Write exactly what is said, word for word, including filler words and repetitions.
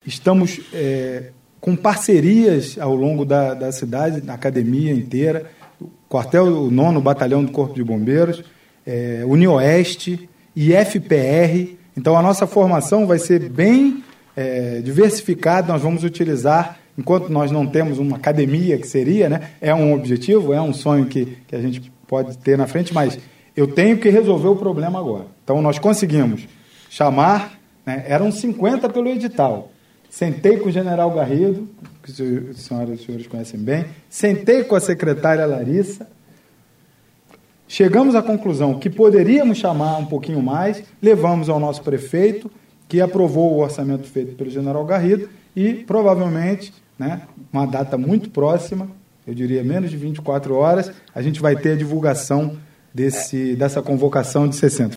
estamos é, com parcerias ao longo da, da cidade, na academia inteira, o quartel, o nono Batalhão do Corpo de Bombeiros, é, UniOeste, I F P R. Então, a nossa formação vai ser bem é, diversificada, nós vamos utilizar, enquanto nós não temos uma academia, que seria, né, é um objetivo, é um sonho que, que a gente pode ter na frente, mas eu tenho que resolver o problema agora. Então, nós conseguimos chamar, né, eram cinquenta pelo edital. Sentei com o general Garrido, que as senhoras e os senhores conhecem bem, sentei com a secretária Larissa, chegamos à conclusão que poderíamos chamar um pouquinho mais, levamos ao nosso prefeito, que aprovou o orçamento feito pelo general Garrido, e provavelmente, né, uma data muito próxima, eu diria menos de vinte e quatro horas, a gente vai ter a divulgação desse, dessa convocação de sessenta.